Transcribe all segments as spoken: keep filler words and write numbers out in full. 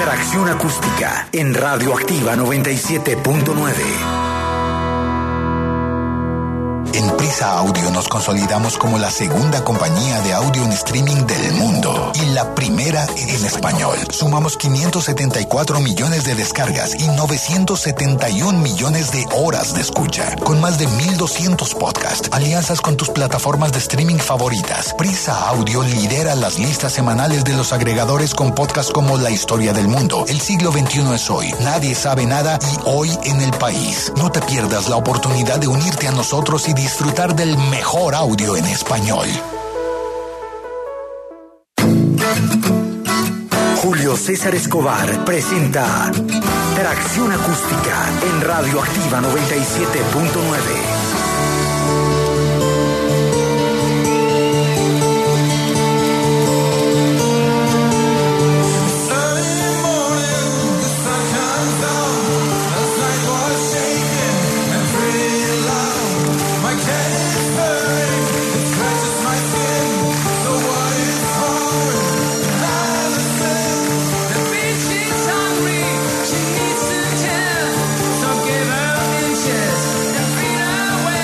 Interacción acústica en Radioactiva noventa y siete punto nueve. En Prisa Audio nos consolidamos como la segunda compañía de audio en streaming del mundo y la primera en español. Sumamos quinientos setenta y cuatro millones de descargas y novecientos setenta y un millones de horas de escucha, con más de mil doscientos podcasts, alianzas con tus plataformas de streaming favoritas. Prisa Audio lidera las listas semanales de los agregadores con podcasts como La Historia del Mundo, El siglo veintiuno es hoy, Nadie sabe nada y Hoy en el País. No te pierdas la oportunidad de unirte a nosotros y disfrutar del mejor audio en español. Julio César Escobar presenta Tracción Acústica en Radioactiva noventa y siete punto nueve. Give her inches and feed her away.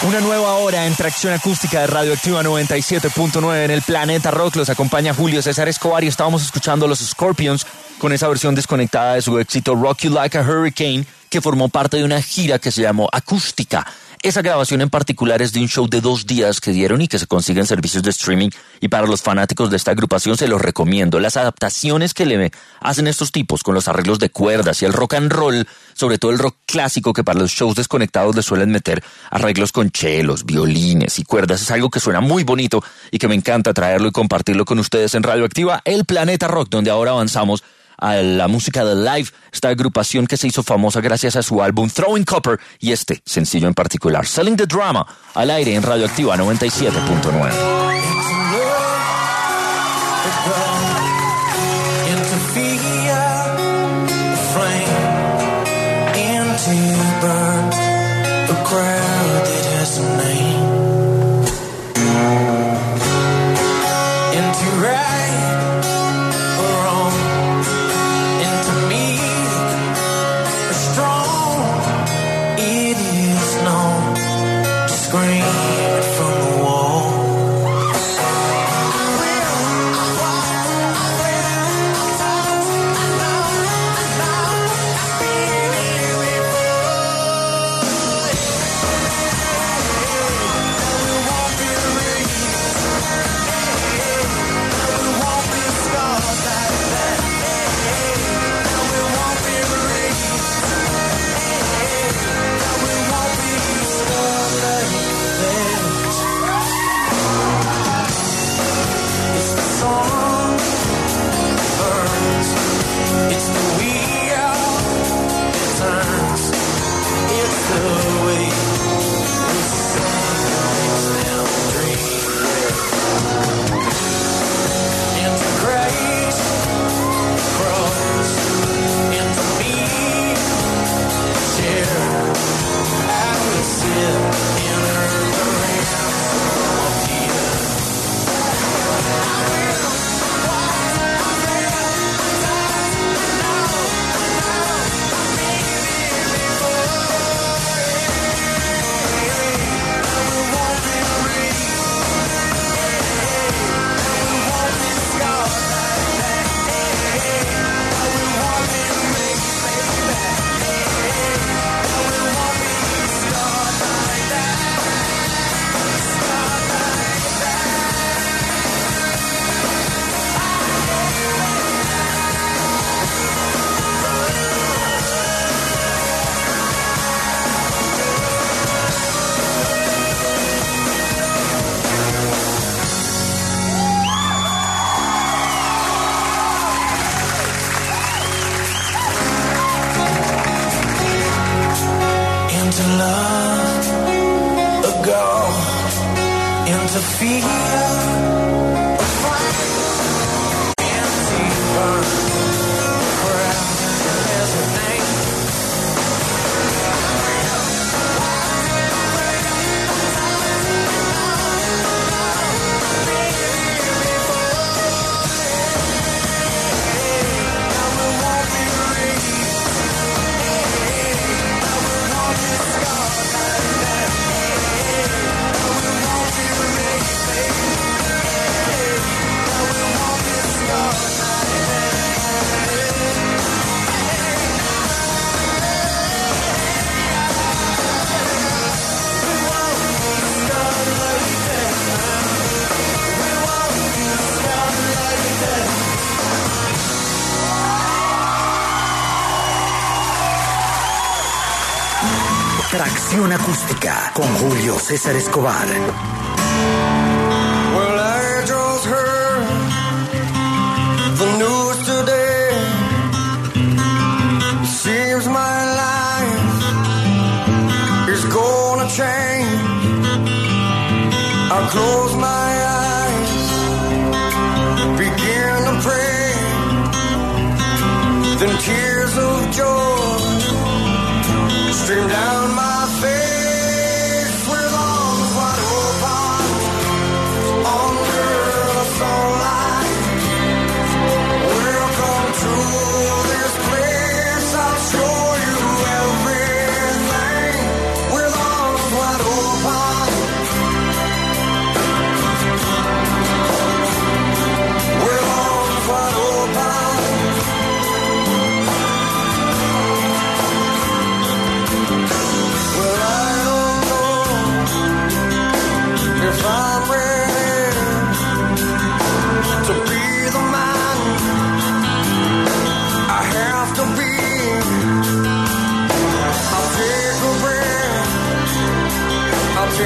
Una nueva hora en Tracción Acústica de Radioactiva noventa y siete punto nueve en el Planeta Rock. Los acompaña Julio César Escobar y estábamos escuchando a los Scorpions con esa versión desconectada de su éxito Rock You Like a Hurricane, que formó parte de una gira que se llamó Acústica. Esa grabación en particular es de un show de dos días que dieron y que se consigue en servicios de streaming, y para los fanáticos de esta agrupación se los recomiendo. Las adaptaciones que le hacen estos tipos con los arreglos de cuerdas y el rock and roll, sobre todo el rock clásico, que para los shows desconectados le suelen meter arreglos con chelos, violines y cuerdas, es algo que suena muy bonito y que me encanta traerlo y compartirlo con ustedes en Radioactiva, el Planeta Rock, donde ahora avanzamos a la música de Live, esta agrupación que se hizo famosa gracias a su álbum Throwing Copper y este sencillo en particular, Selling the Drama, al aire en Radioactiva noventa y siete punto nueve. Tracción Acústica con Julio César Escobar. Well, I just heard the news today. It seems my life is gonna change. I close my eyes, begin to pray, then tears of joy stream down my face with arms wide open under the sunlight. Welcome to this place, I'll show you everything with arms wide open.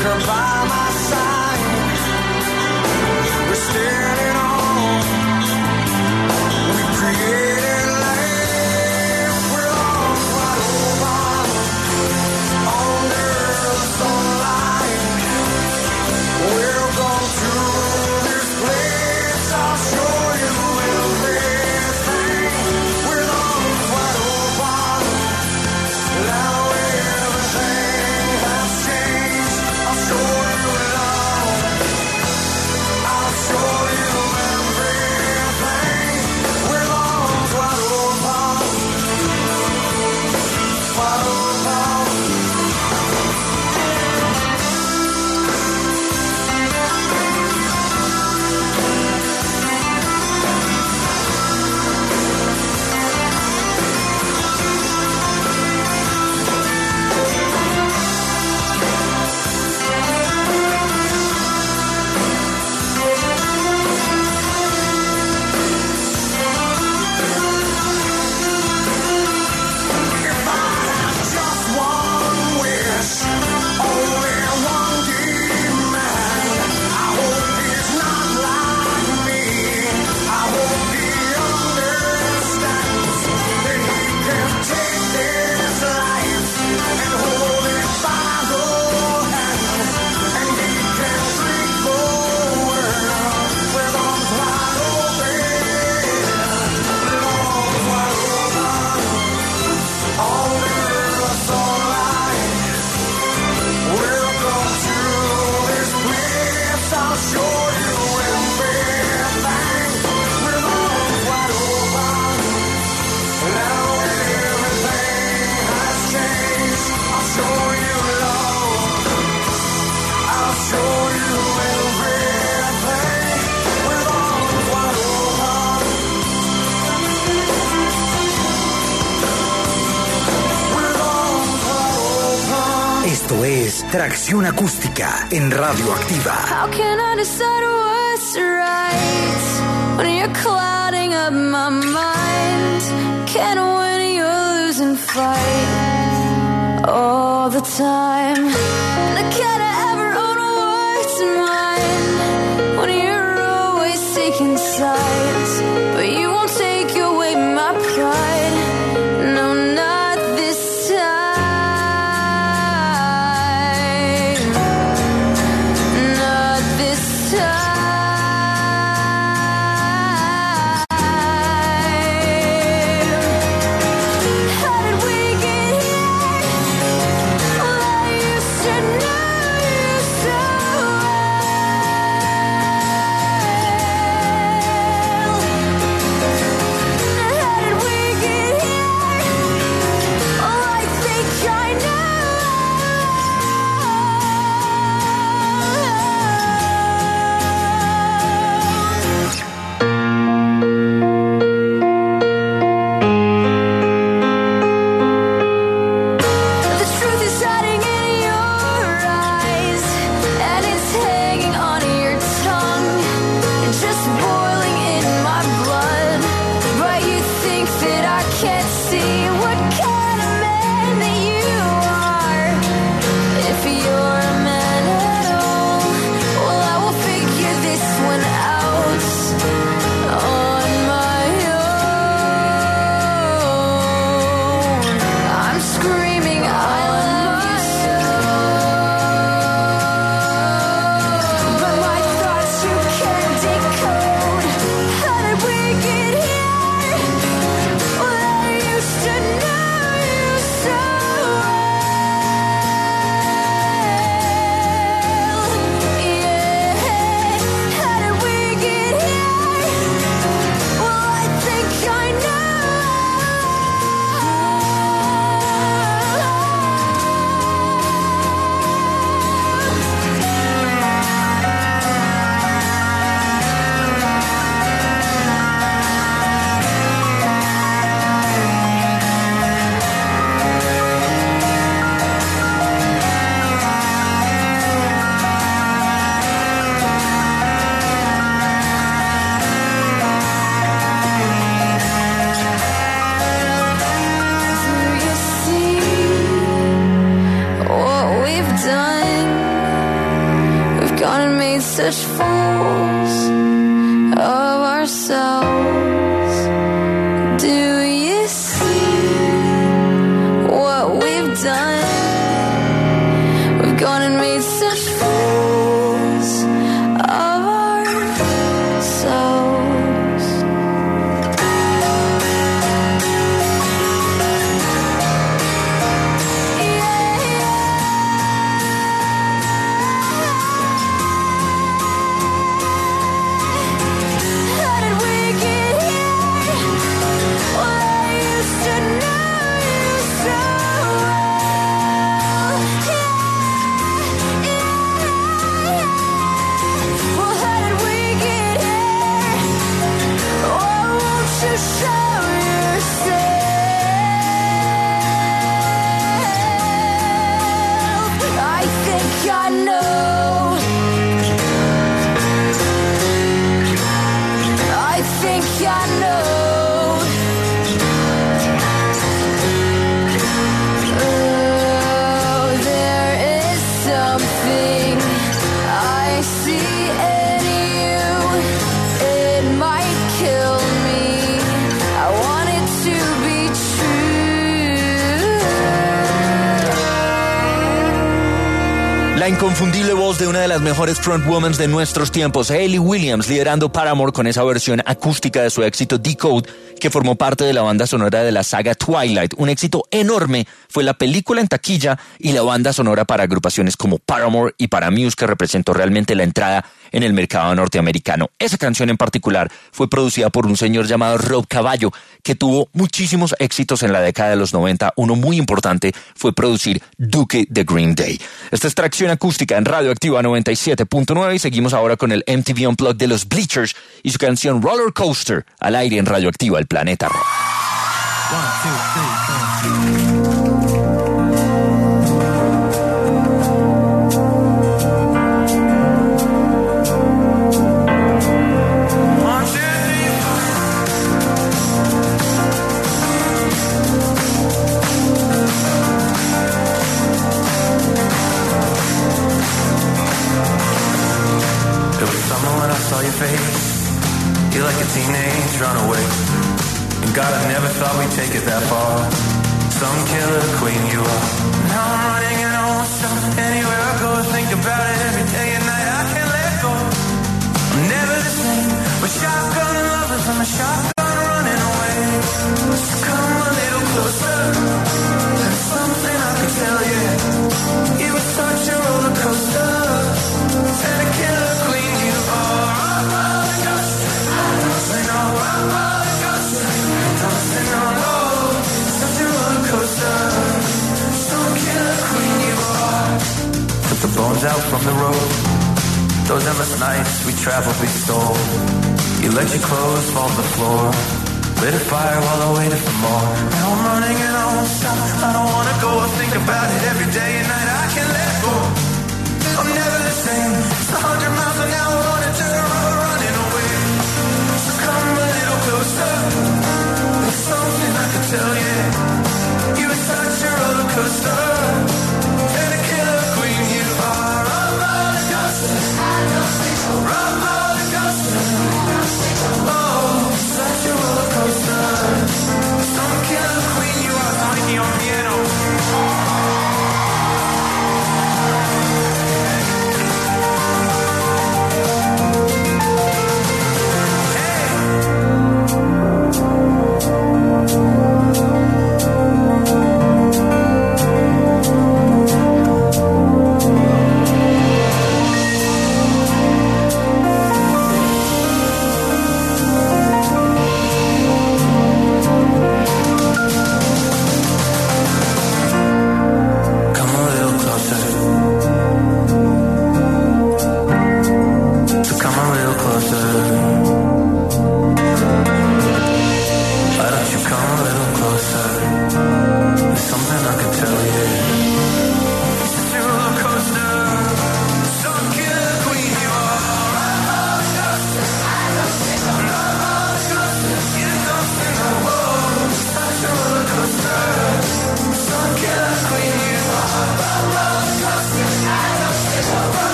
take her by my side. We're standing on, we created life. We're all wide open under the sunlight. Welcome to this place, I'll show you everything. We're all wide open, now everything has changed. I'll show you love, I'll show you everything. We're all wide open, wide open. If I had just one wish, only one demand, I hope he's not like me. I hope he understands that he can take this life and hold it by the hand, and he can drink the world with arms wide open, with arms wide open. Under the sunlight, welcome to this place. I'll show you everything. With arms wide open, now everything has changed. I'll show you love, I'll show you everything. With arms wide open, with arms wide open. Esto es Tracción Acústica en Radioactiva. How can I decide what's right when you're clouding up my mind? Can't win, you're losing fight all the time. And I can't ever own what's mine when you're always taking sides, but you won't take away my pride. No, not this time. Not this time. How did we get here? Well, I used to ourselves. Do you see what we've done? We've gone and made such fools of ourselves. Yeah, yeah. How did we get here? Well, I used to know you so well. Yeah, yeah, yeah. Well, how did we get here? Oh, won't you show yourself? I think I know. I think I know. Oh, there is something I see in you. It might kill me. I want it to be true. La inconfundible voz de una de las mejores frontwomen de nuestros tiempos, Hayley Williams, liderando Paramore con esa versión acústica de su éxito Decode, que formó parte de la banda sonora de la saga Twilight. Un éxito enorme fue la película en taquilla y la banda sonora para agrupaciones como Paramore y para Muse, que representó realmente la entrada en el mercado norteamericano. Esa canción en particular fue producida por un señor llamado Rob Cavallo, que tuvo muchísimos éxitos en la década de los noventa. Uno muy importante fue producir Dookie de Green Day. Esta es Tracción Acústica en Radioactiva noventa y siete punto nueve y seguimos ahora con el M T V Unplugged de los Bleachers y su canción Roller Coaster al aire en Radioactiva, el planeta rock. One, two, three, four. One, two, three, four. It was summer when I saw your face. You're like a teenage runaway. And God, I never thought we'd take it that far. Some killer queen you are. Now I'm running and I won't stop. Anywhere I go, I think about it every day and night. I can't let go. I'm never the same. We're shotgun lovers, I'm a shotgun running away. So come a little closer. There's something I can tell you. You were such a roller coaster. And a killer queen you are. I'm roller coaster. I don't say no, I'm roller coaster. Don't say no, no. Such a roller coaster. Some killer queen you are. Took the bones out from the road. Those endless nights we traveled, we stole. You let your clothes fall to the floor. Lit a fire while I waited for more. Now I'm running and I won't stop. I don't wanna go or think about it every day and night. I can't let go. I'm never the same. It's a hundred miles an hour on a dirt road running away. So come a little closer. There's something I can tell you. You were such a roller coaster. And a killer queen you are. A roller coaster. A roller coaster. Oh, such a roller coaster. Some killer queen you are. Mikey on piano.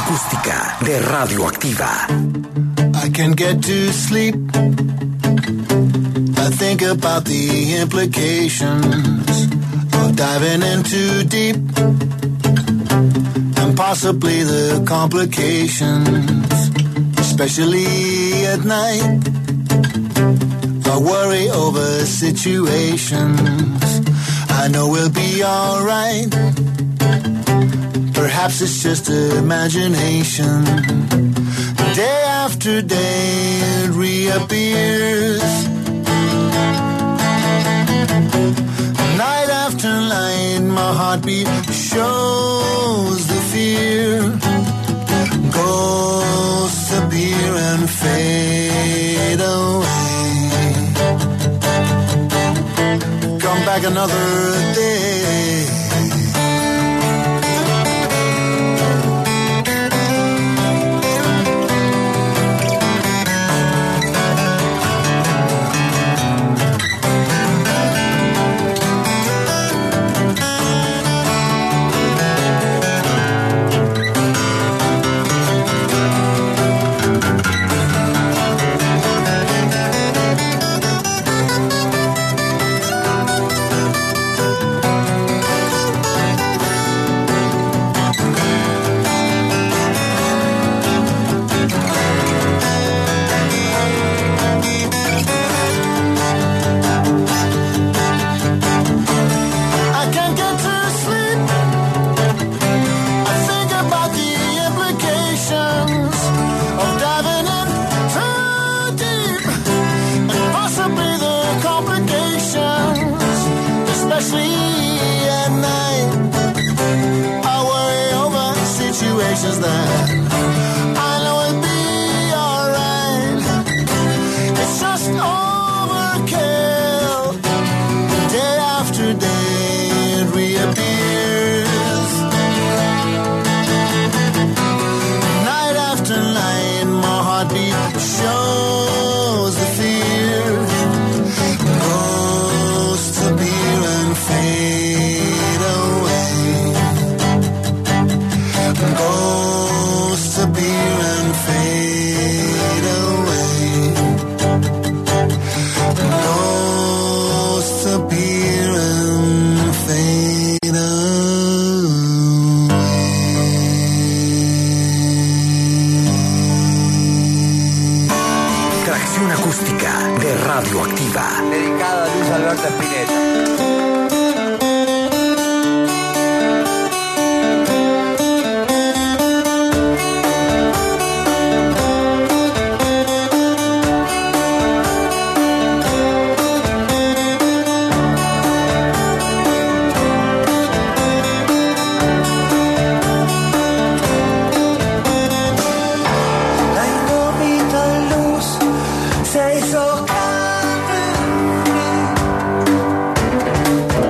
acústica de Radioactiva. I can't get to sleep. I think about the implications of diving in too deep, and possibly the complications, especially at night. I worry over situations. I know we'll be alright. Perhaps it's just imagination. Day after day it reappears. Night after night my heartbeat shows the fear. Ghosts appear and fade away. Come back another day. Dedicada a Luis Alberto Spinetta. Se hizo carne en mí.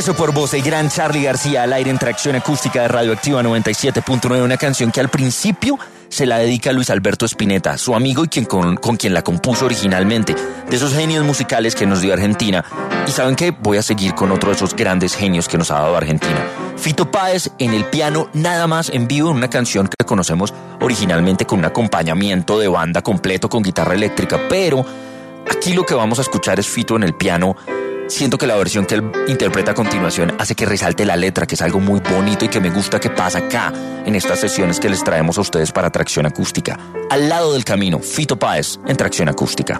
Eso por voz el gran Charly García al aire en Tracción Acústica de Radioactiva noventa y siete punto nueve, una canción que al principio se la dedica a Luis Alberto Spinetta, su amigo y quien con, con quien la compuso originalmente, de esos genios musicales que nos dio Argentina. Y ¿saben qué? Voy a seguir con otro de esos grandes genios que nos ha dado Argentina. Fito Páez en el piano, nada más en vivo, en una canción que conocemos originalmente con un acompañamiento de banda completo con guitarra eléctrica, pero aquí lo que vamos a escuchar es Fito en el piano. Siento que la versión que él interpreta a continuación hace que resalte la letra, que es algo muy bonito y que me gusta que pasa acá, en estas sesiones que les traemos a ustedes para Tracción Acústica. Al lado del camino, Fito Páez en Tracción Acústica.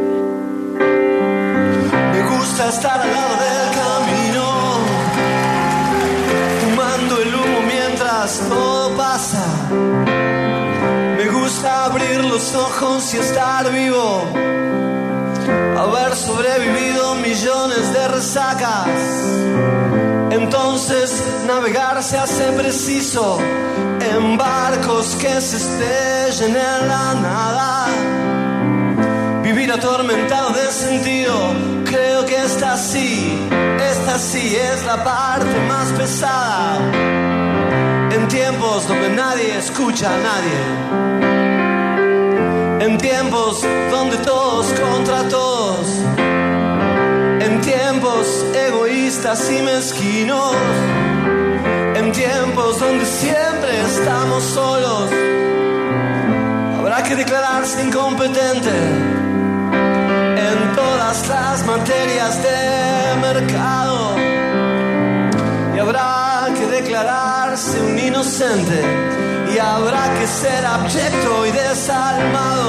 Me gusta estar al lado del camino, fumando el humo mientras todo pasa. Me gusta abrir los ojos y estar vivo, haber sobrevivido millones de resacas. Entonces navegar se hace preciso en barcos que se estrellen en la nada. Vivir atormentado de sentido, creo que esta sí, esta sí es la parte más pesada. En tiempos donde nadie escucha a nadie, en tiempos donde todos contra todos, en tiempos egoístas y mezquinos, en tiempos donde siempre estamos solos, habrá que declararse incompetente en todas las materias de mercado y habrá que declararse un inocente. Y habrá que ser abyecto y desalmado.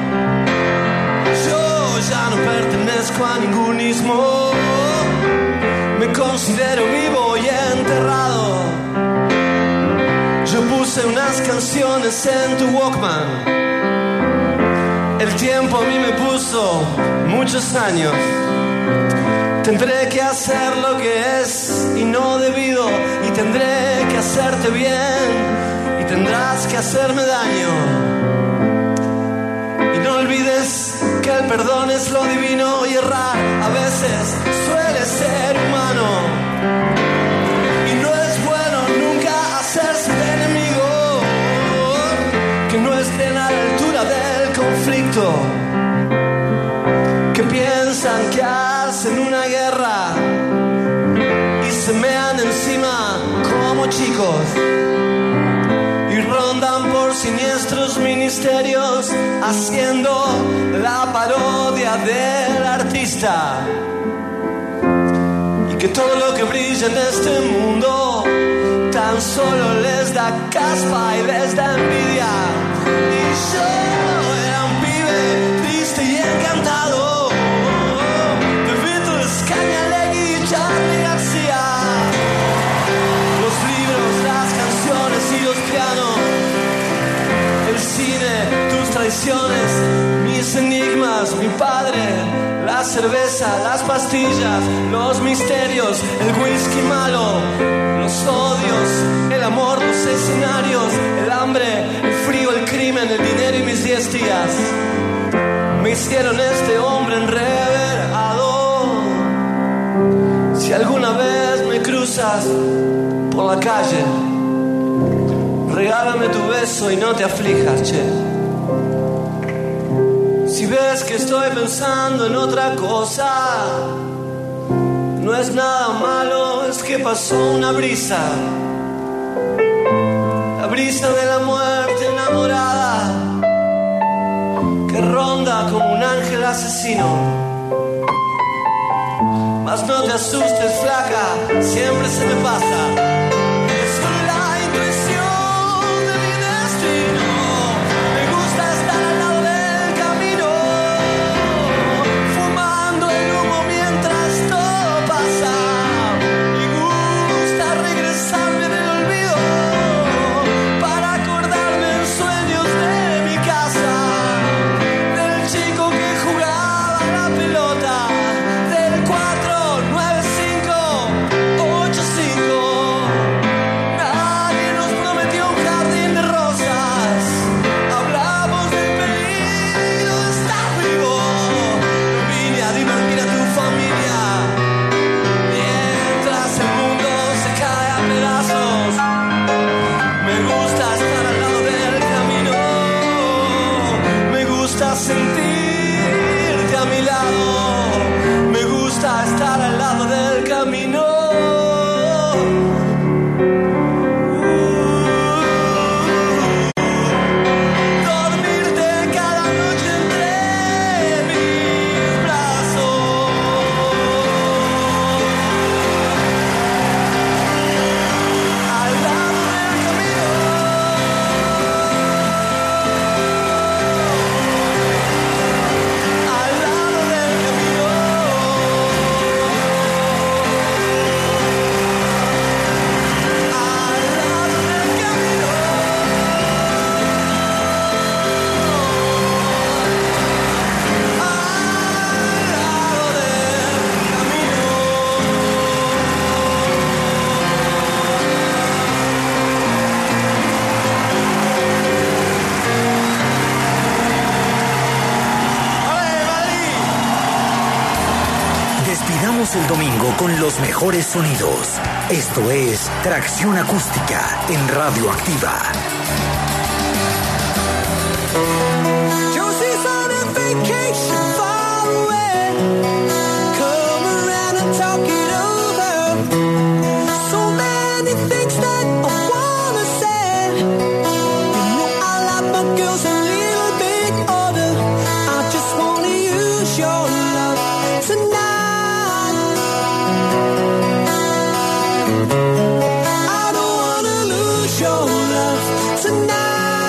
Yo ya no pertenezco a ningún ismo, me considero vivo y enterrado. Yo puse unas canciones en tu Walkman, el tiempo a mí me puso muchos años. Tendré que hacer lo que es y no debido, y tendré que hacerte bien, tendrás que hacerme daño. Y no olvides que el perdón es lo divino y errar a veces suele ser humano. Y no es bueno nunca hacerse de enemigo que no estén a la altura del conflicto, que piensan que hacen una guerra y se mean encima como chicos y rondan por siniestros ministerios haciendo la parodia del artista. Y que todo lo que brilla en este mundo tan solo les da caspa y les da envidia. Y yo era un pibe triste y encantado de Beatles, Cañalegui y Charly García. Los libros, las canciones y los pianos, el cine, tus traiciones, mis enigmas, mi padre, la cerveza, las pastillas, los misterios, el whisky malo, los odios, el amor, los escenarios, el hambre, el frío, el crimen, el dinero y mis diez días me hicieron este hombre enreverado. Si alguna vez me cruzas por la calle, regálame tu beso y no te aflijas, che. Si ves que estoy pensando en otra cosa, no es nada malo, es que pasó una brisa, la brisa de la muerte enamorada, que ronda como un ángel asesino. Mas no te asustes, flaca, siempre se me pasa. el domingo con los mejores sonidos. Esto es Tracción Acústica en Radio Activa. Josie's on a vacation far away. Come around and talk it over. So many things that I wanna say. You know I like my girls a little bit older. I just wanna use your love tonight. I don't wanna lose your love tonight.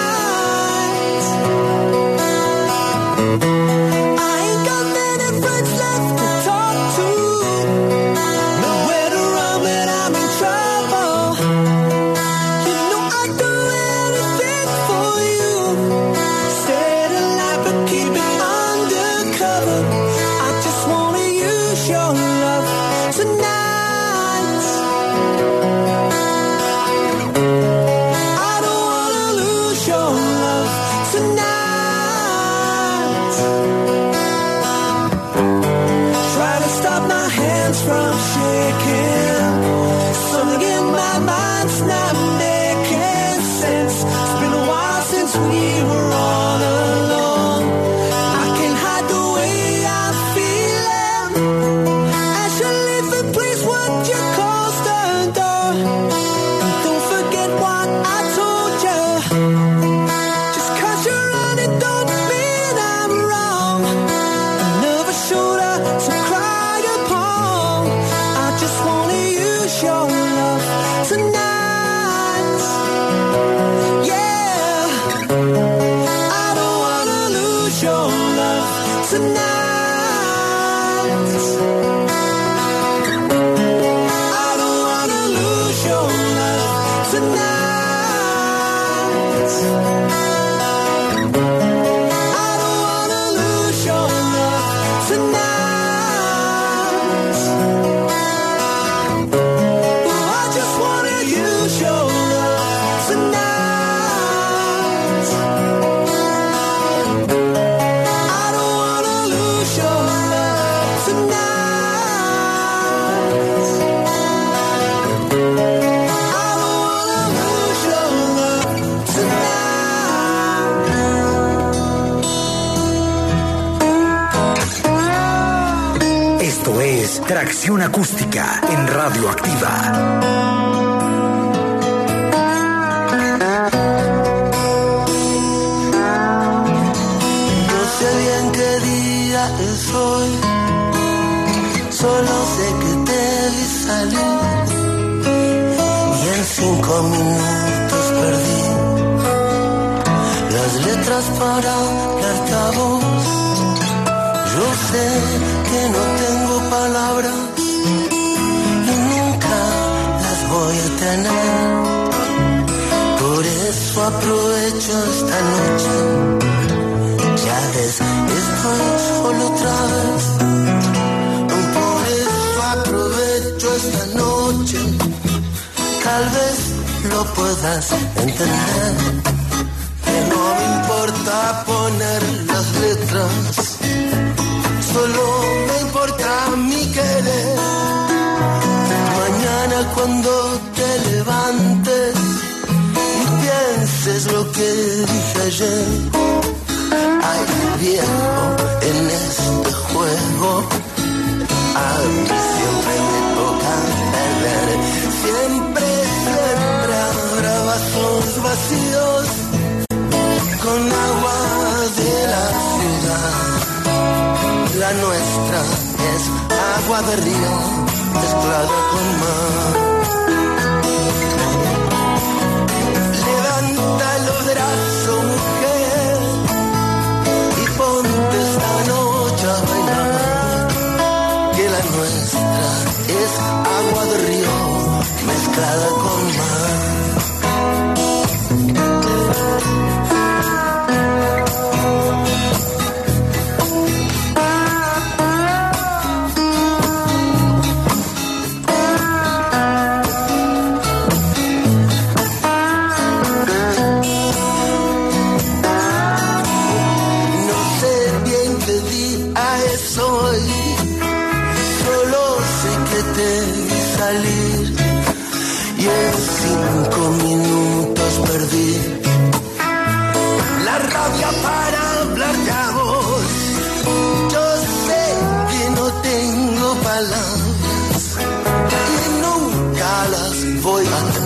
Tracción Acústica en Radio Activa. No sé bien qué día es hoy, solo sé que te vi salir y en cinco minutos perdí las letras para darte a vos. Yo sé que no tengo palabras y nunca las voy a tener. Por eso aprovecho esta noche. Ya ves, estoy solo otra vez. Por eso aprovecho esta noche. Tal vez lo puedas entender. Que no me importa poner las letras. Solo me importa mi querer. Mañana cuando te levantes y pienses lo que dije ayer. Ay, viejo, en este juego a mí siempre me toca perder. Siempre, siempre habrá vasos vacíos con agua de la ciudad. La nuestra es agua de río mezclada con mar. Levanta los brazos, mujer, y ponte esta noche a bailar. Que la nuestra es agua de río mezclada con mar.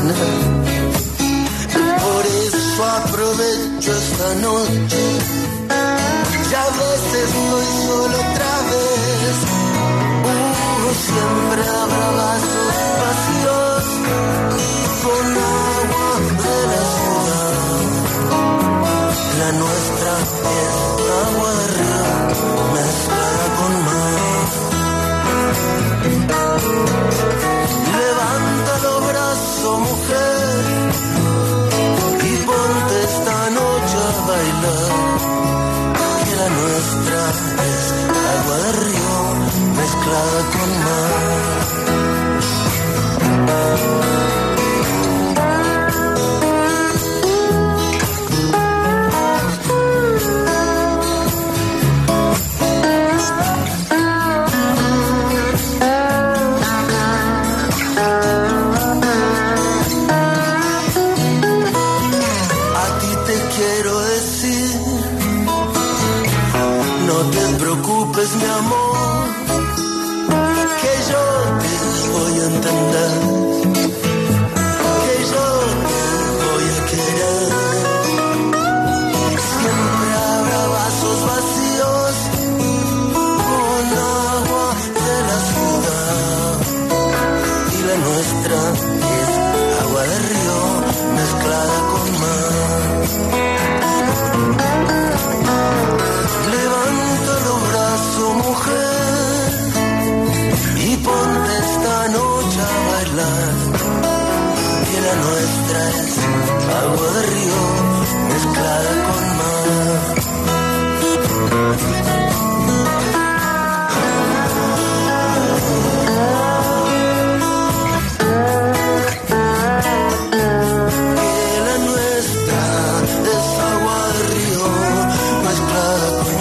Por eso aprovecho esta noche. Ya a veces estoy solo otra vez. Uh, siempre habrá vasos vacíos con agua de la ciudad. La nuestra es agua de río mezclada con mar. Levanta los brazos, mujer, y ponte esta noche a bailar. Que la nuestra es agua de río mezclada con mar. Mi amor, que yo te voy a entender, que yo te voy a querer. Siempre habrá vasos vacíos con agua de la ciudad. Y la nuestra es agua de río mezclada con mar. Levanta los brazos, mujer, y ponte esta noche a bailar. Que la nuestra es agua de río mezclada con mar. Que la nuestra es agua de río mezclada con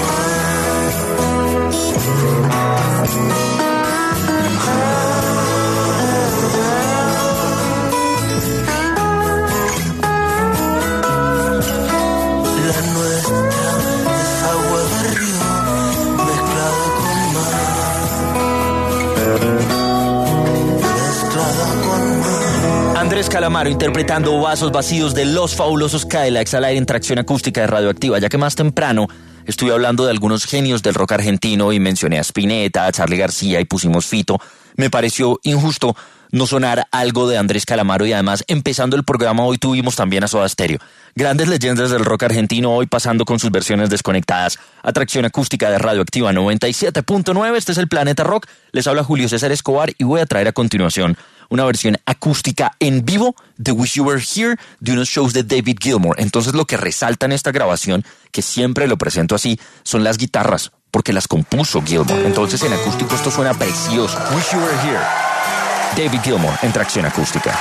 la nuestra es agua de río mezclada con mar. Mezclada con mar. Andrés Calamaro interpretando Vasos Vacíos de Los Fabulosos Cadillacs al aire en Tracción Acústica de Radioactiva. Ya que más temprano estuve hablando de algunos genios del rock argentino y mencioné a Spinetta, a Charly García y pusimos Fito, me pareció injusto no sonar algo de Andrés Calamaro, y además empezando el programa hoy tuvimos también a Soda Stereo. Grandes leyendas del rock argentino hoy pasando con sus versiones desconectadas. Atracción Acústica de Radioactiva noventa y siete punto nueve, este es el Planeta Rock, les habla Julio César Escobar y voy a traer a continuación una versión acústica en vivo de Wish You Were Here de unos shows de David Gilmour. Entonces lo que resalta en esta grabación, que siempre lo presento así, son las guitarras, porque las compuso Gilmour. Entonces en acústico esto suena precioso. Wish You Were Here, David Gilmour en Tracción Acústica.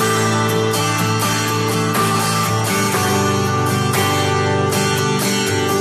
Wish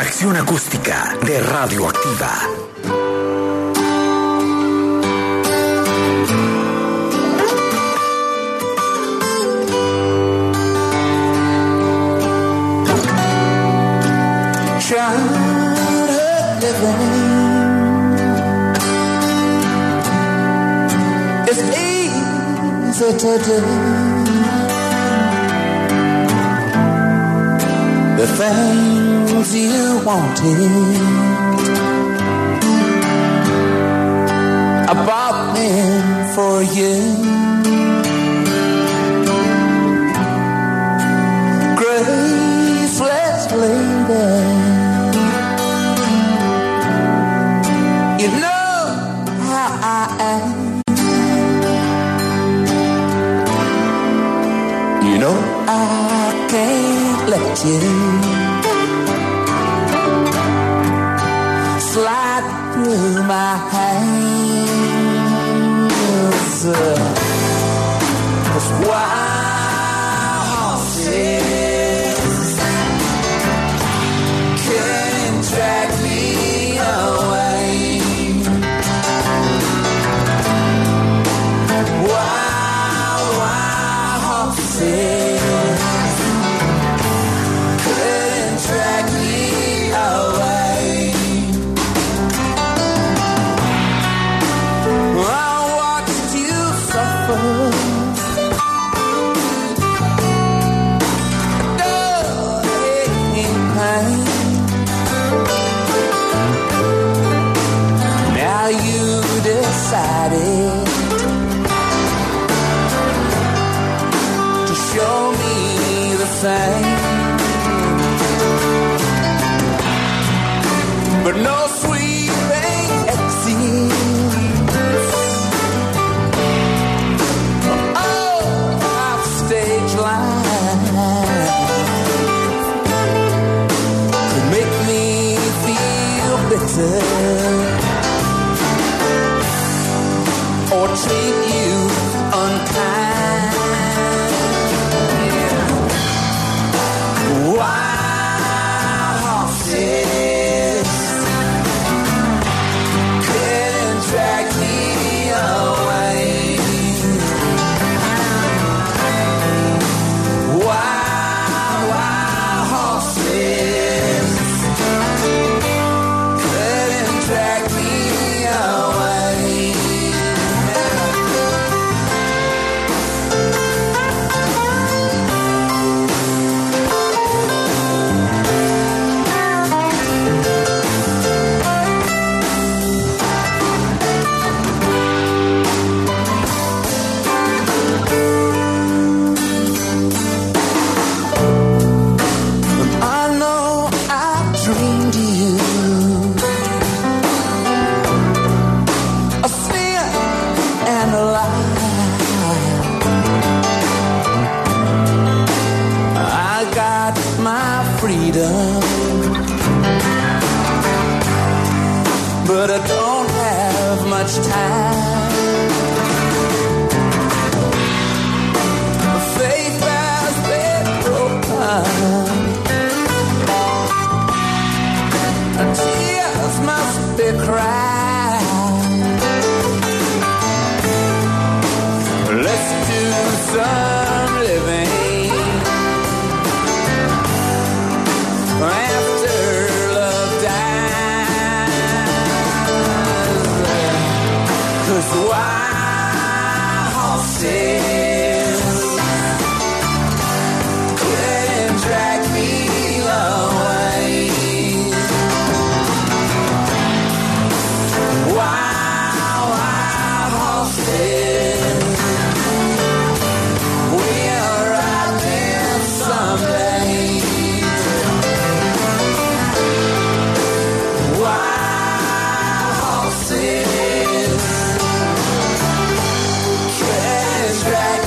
Tracción acústica de Radioactiva. Childhood living is easy to do. The things you wanted, I bought them for you. Graceless lady, you know how I am. You know I can't let you slide through my hands. 'Cause wild horses can drag me away. Wild, wild horses couldn't drag me away. I watched you suffer, in pain. Now you decided to show me the same, but no sweet thing exists. Oh, off stage line could make me feel bitter or treat you unkind. Wild horses couldn't drag me away. Wild, wild horses couldn't drag me away. I know I dreamed you a sin and a lie. I got my freedom, but I don't have much time. Faith has been broken, tears must be cried. Let's do some living after love dies. 'Cause wild horses couldn't drag me away. Wild, wild horses will ride them someday. Wild horses can't drag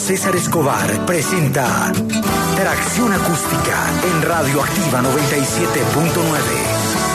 César Escobar presenta Tracción Acústica en Radioactiva noventa y siete punto nueve.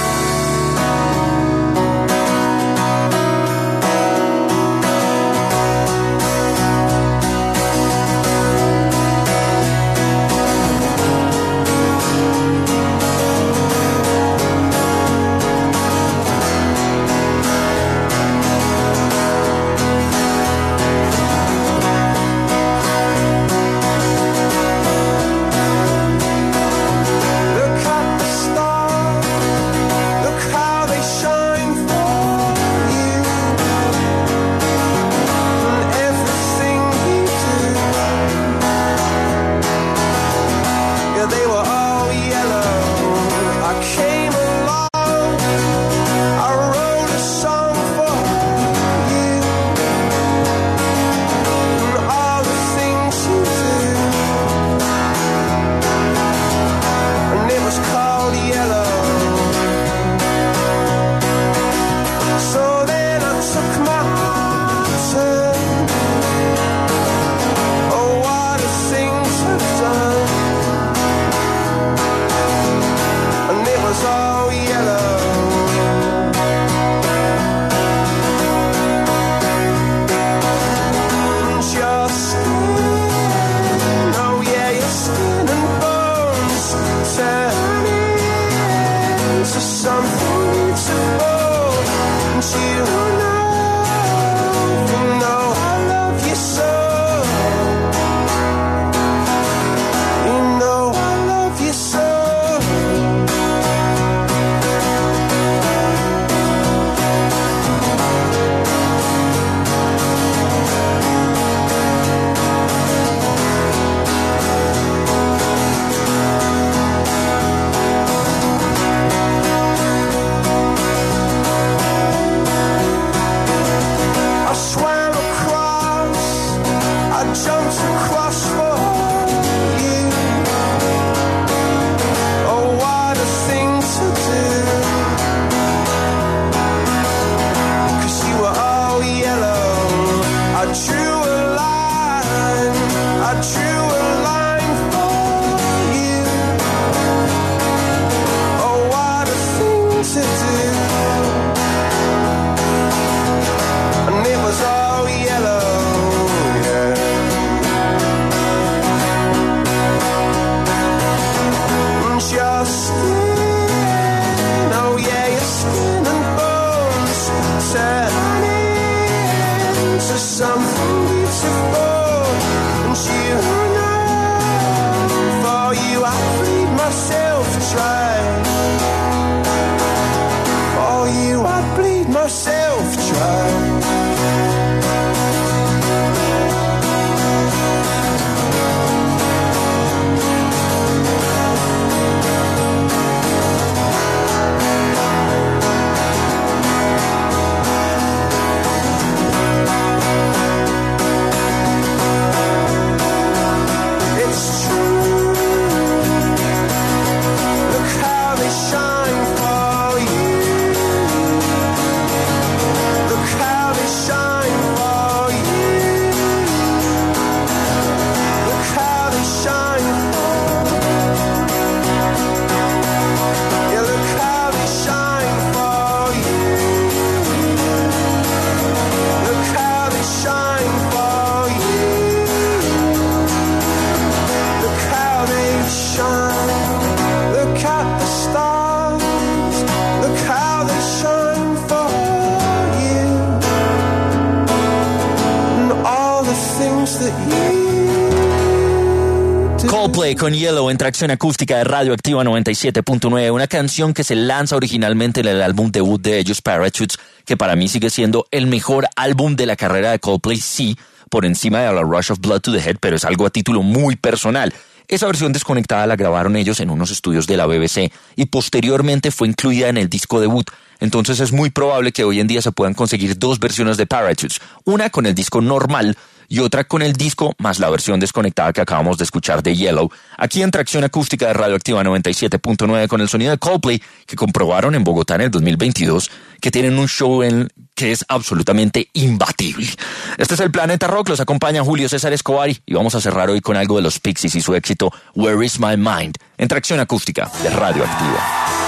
Coldplay con Yellow en Tracción Acústica de Radioactiva noventa y siete punto nueve, una canción que se lanza originalmente en el álbum debut de ellos, Parachutes, que para mí sigue siendo el mejor álbum de la carrera de Coldplay, sí, por encima de la Rush of Blood to the Head, pero es algo a título muy personal. Esa versión desconectada la grabaron ellos en unos estudios de la B B C y posteriormente fue incluida en el disco debut. Entonces es muy probable que hoy en día se puedan conseguir dos versiones de Parachutes, una con el disco normal y otra con el disco más la versión desconectada que acabamos de escuchar de Yellow, aquí en Tracción Acústica de Radioactiva noventa y siete punto nueve con el sonido de Coldplay, que comprobaron en Bogotá en el dos mil veintidós que tienen un show en que es absolutamente imbatible. Este es el Planeta Rock, los acompaña Julio César Escobar y vamos a cerrar hoy con algo de los Pixies y su éxito Where Is My Mind en Tracción Acústica de Radioactiva.